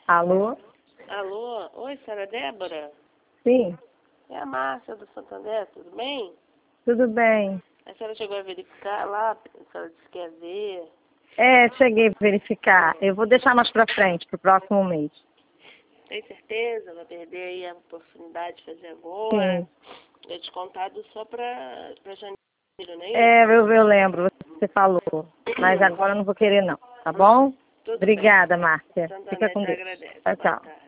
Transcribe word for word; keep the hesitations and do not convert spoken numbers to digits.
Alô? Alô? Oi, senhora Débora? Sim, É a Márcia do Santander, tudo bem? tudo bem. A senhora chegou a verificar lá, a senhora disse que ia ver. É, cheguei a verificar. Eu vou deixar mais pra frente, pro próximo mês. Tem certeza? Vai perder aí a oportunidade de fazer agora? Sim. É descontado só pra, pra janeiro, não é isso? É, eu, eu lembro, você falou. Mas agora eu não vou querer não, tá bom? Tudo Obrigada, bem. Márcia. Fica Santander com te Deus. agradece. Tchau, Boa tchau. tarde.